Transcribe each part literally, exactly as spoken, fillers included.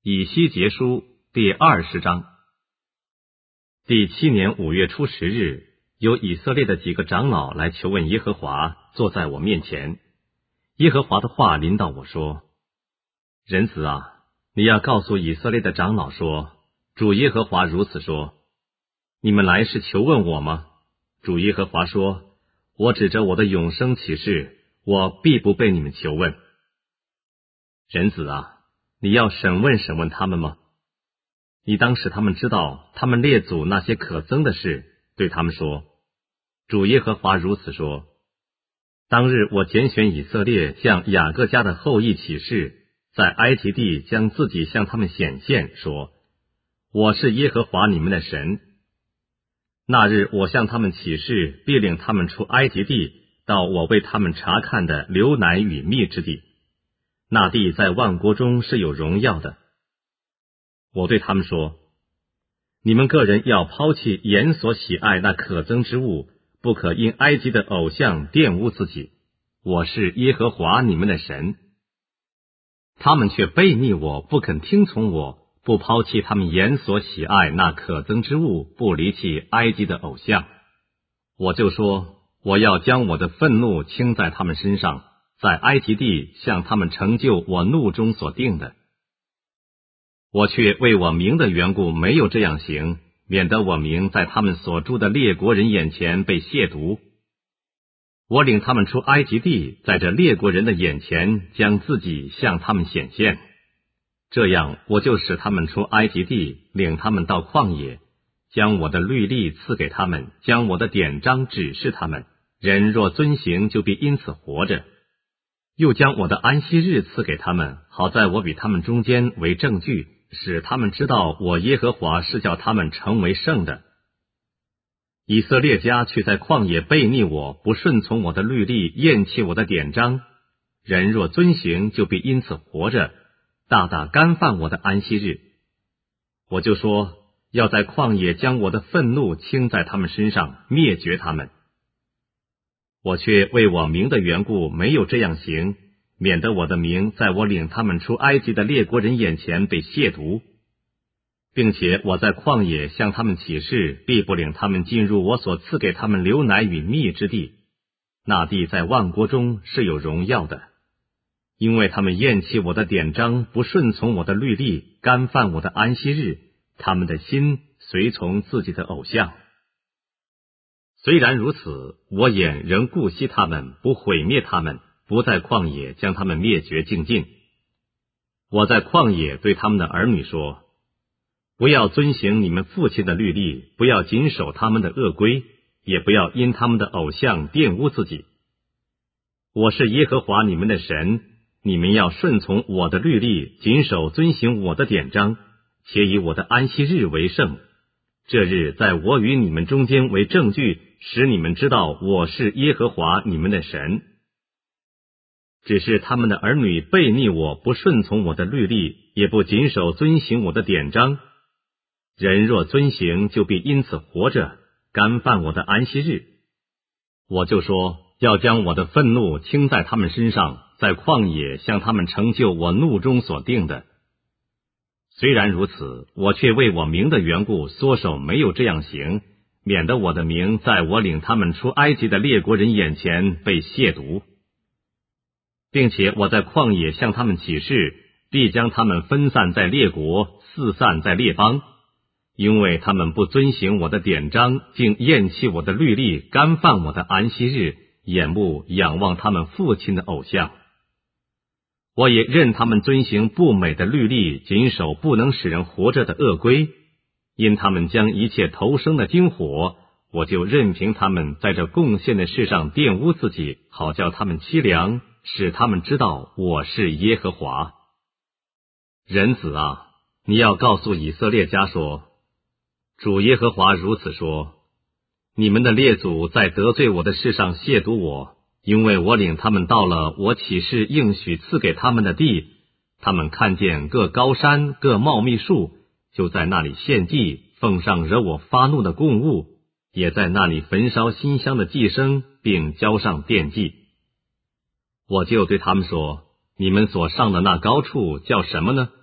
以西结书第二十章。第七年五月初十日，有以色列的几个长老来求问耶和华，坐在我面前。耶和华的话临到我说：人子啊，你要告诉以色列的长老说，主耶和华如此说：你们来是求问我吗？主耶和华说：我指着我的永生起誓，我必不被你们求问。人子啊，你要审问审问他们吗？你当使他们知道他们列祖那些可憎的事，对他们说：主耶和华如此说：当日我拣选以色列向雅各家的后裔起誓，在埃及地将自己向他们显现，说：我是耶和华你们的神。那日我向他们起誓，必领他们出埃及地，到我为他们查看的流奶与蜜之地。那地在万国中是有荣耀的。我对他们说：你们个人要抛弃眼所喜爱那可憎之物，不可因埃及的偶像玷污自己。我是耶和华你们的神。他们却悖逆我，不肯听从我，不抛弃他们眼所喜爱那可憎之物，不离弃埃及的偶像。我就说：我要将我的愤怒倾在他们身上，在埃及地向他们成就我怒中所定的。我却为我名的缘故没有这样行，免得我名在他们所住的列国人眼前被亵渎。我领他们出埃及地，在这列国人的眼前将自己向他们显现。这样我就使他们出埃及地，领他们到旷野，将我的律例赐给他们，将我的典章指示他们，人若遵行，就必因此活着。又将我的安息日赐给他们，好在我比他们中间为证据，使他们知道我耶和华是叫他们成为圣的。以色列家却在旷野悖逆我，不顺从我的律例，厌弃我的典章。人若遵行，就必因此活着，大大干犯我的安息日。我就说，要在旷野将我的愤怒倾在他们身上，灭绝他们。我却为我名的缘故没有这样行，免得我的名在我领他们出埃及的列国人眼前被亵渎，并且我在旷野向他们起誓，必不领他们进入我所赐给他们流奶与蜜之地。那地在万国中是有荣耀的，因为他们厌弃我的典章，不顺从我的律例，干犯我的安息日，他们的心随从自己的偶像。虽然如此，我眼仍顾惜他们，不毁灭他们，不在旷野将他们灭绝净尽。我在旷野对他们的儿女说：不要遵行你们父亲的律例，不要谨守他们的恶规，也不要因他们的偶像玷污自己。我是耶和华你们的神，你们要顺从我的律例，谨守遵行我的典章，且以我的安息日为圣。这日在我与你们中间为证据，使你们知道我是耶和华你们的神。只是他们的儿女悖逆我，不顺从我的律例，也不谨守遵行我的典章。人若遵行，就必因此活着，干犯我的安息日。我就说，要将我的愤怒倾在他们身上，在旷野向他们成就我怒中所定的。虽然如此，我却为我名的缘故缩手没有这样行，免得我的名在我领他们出埃及的列国人眼前被亵渎。并且我在旷野向他们起誓，必将他们分散在列国，四散在列邦，因为他们不遵行我的典章，竟厌弃我的律例，干犯我的安息日，眼目仰望他们父亲的偶像。我也任他们遵行不美的律例，谨守不能使人活着的恶规。因他们将一切投生的金火，我就任凭他们在这贡献的事上玷污自己，好叫他们凄凉，使他们知道我是耶和华。人子啊，你要告诉以色列家说，主耶和华如此说：你们的列祖在得罪我的事上亵渎我，因为我领他们到了我起誓应许赐给他们的地，他们看见各高山各茂密树，就在那里献祭，奉上惹我发怒的供物，也在那里焚烧馨香的祭牲，并交上奠祭。我就对他们说，你们所上的那高处叫什么呢？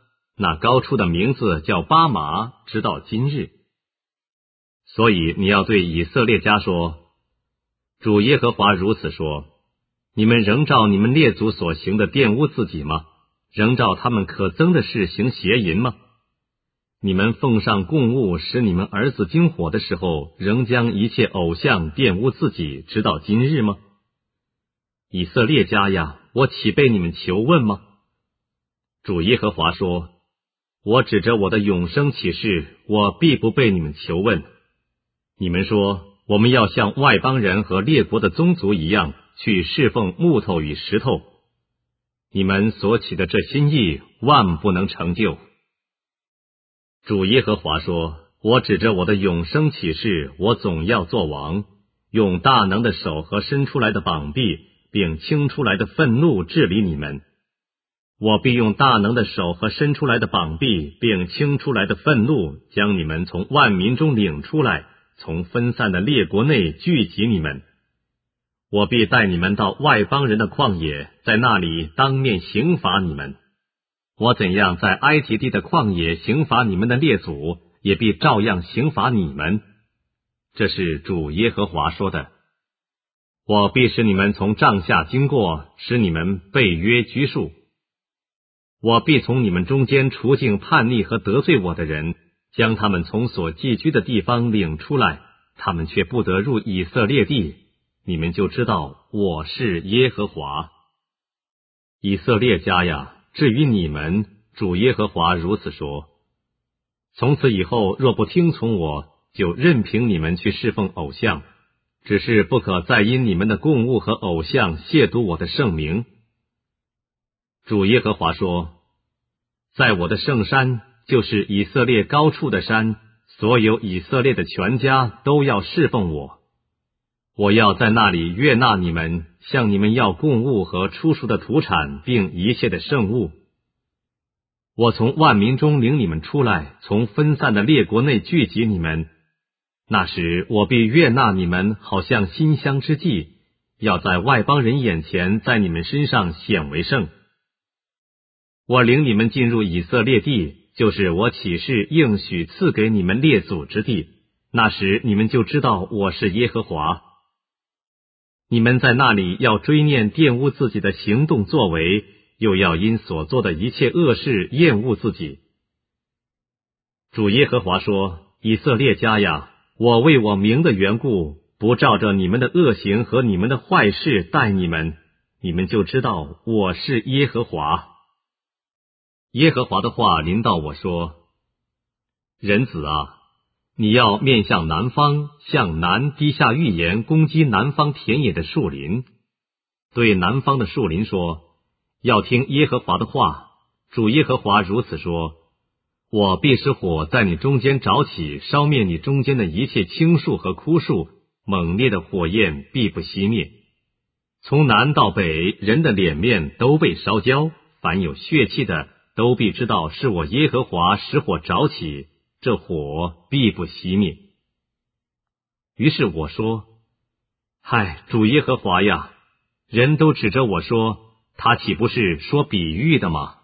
那高处的名字叫巴马，直到今日。所以你要对以色列家说，主耶和华如此说，你们仍照你们列祖所行的玷污自己吗？仍照他们可憎的事行邪淫吗？你们奉上供物使你们儿子经火的时候，仍将一切偶像玷污自己，直到今日吗？以色列家呀，我岂被你们求问吗？主耶和华说，我指着我的永生起誓，我必不被你们求问。你们说，我们要像外邦人和列国的宗族一样，去侍奉木头与石头。你们所起的这心意，万不能成就。主耶和华说，我指着我的永生起誓，我总要做王，用大能的手和伸出来的膀臂，并倾出来的愤怒治理你们。我必用大能的手和伸出来的膀臂，并倾出来的愤怒，将你们从万民中领出来，从分散的列国内聚集你们。我必带你们到外邦人的旷野，在那里当面刑罚你们。我怎样在埃及地的旷野刑罚你们的列祖，也必照样刑罚你们。这是主耶和华说的。我必使你们从帐下经过，使你们背约拘束。我必从你们中间除尽叛逆和得罪我的人，将他们从所寄居的地方领出来，他们却不得入以色列地，你们就知道我是耶和华。以色列家呀，至于你们，主耶和华如此说，从此以后若不听从我，就任凭你们去侍奉偶像，只是不可再因你们的供物和偶像亵渎我的圣名。主耶和华说，在我的圣山，就是以色列高处的山，所有以色列的全家都要侍奉我。我要在那里悦纳你们，向你们要供物和出熟的土产，并一切的圣物。我从万民中领你们出来，从分散的列国内聚集你们。那时我必悦纳你们，好像馨香之祭，要在外邦人眼前，在你们身上显为圣。我领你们进入以色列地，就是我起誓应许赐给你们列祖之地，那时你们就知道我是耶和华。你们在那里要追念玷污自己的行动作为，又要因所做的一切恶事厌恶自己。主耶和华说，以色列家呀，我为我名的缘故，不照着你们的恶行和你们的坏事待你们，你们就知道我是耶和华。耶和华的话临到我说，人子啊，你要面向南方，向南低下预言，攻击南方田野的树林。对南方的树林说，要听耶和华的话，主耶和华如此说，我必使火在你中间着起，烧灭你中间的一切青树和枯树，猛烈的火焰必不熄灭。从南到北，人的脸面都被烧焦，凡有血气的都必知道是我耶和华使火着起，这火必不熄灭。于是我说，嗨，主耶和华呀，人都指着我说，他岂不是说比喻的吗？